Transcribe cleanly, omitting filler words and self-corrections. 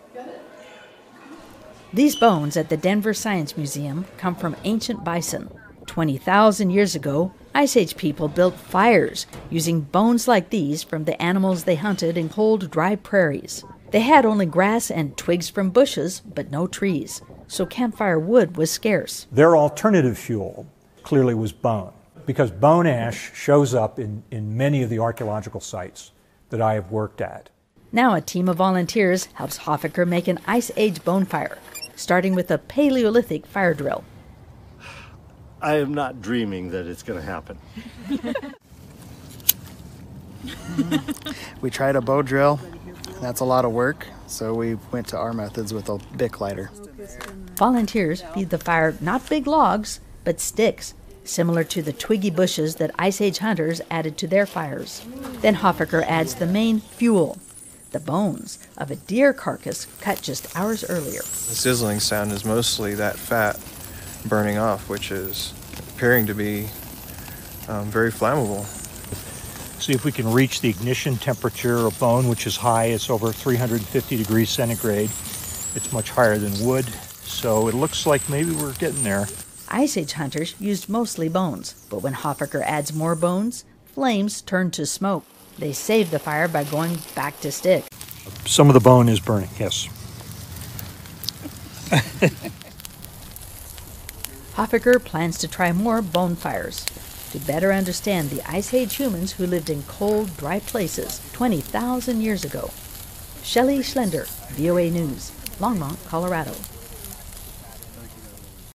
These bones at the Denver Science Museum come from ancient bison. 20,000 years ago, Ice Age people built fires using bones like these from the animals they hunted in cold, dry prairies. They had only grass and twigs from bushes, but no trees, so campfire wood was scarce. Their alternative fuel clearly was bone, because bone ash shows up in many of the archaeological sites that I have worked at. Now a team of volunteers helps Hoffaker make an Ice Age bonfire, starting with a Paleolithic fire drill. I am not dreaming that it's going to happen. We tried a bow drill. That's a lot of work, so we went to our methods with a Bic lighter. Volunteers feed the fire not big logs, but sticks, similar to the twiggy bushes that Ice Age hunters added to their fires. Then Hoffaker adds the main fuel, the bones of a deer carcass cut just hours earlier. The sizzling sound is mostly that fat burning off, which is appearing to be very flammable. See if we can reach the ignition temperature of bone, which is high. It's over 350 degrees centigrade. It's much higher than wood, so it looks like maybe we're getting there. Ice Age hunters used mostly bones, but when Hoffaker adds more bones, flames turn to smoke. They save the fire by going back to stick. Some of the bone is burning, yes. Hoffaker plans to try more bonfires to better understand the Ice Age humans who lived in cold, dry places 20,000 years ago. Shelley Schlender, VOA News, Longmont, Colorado.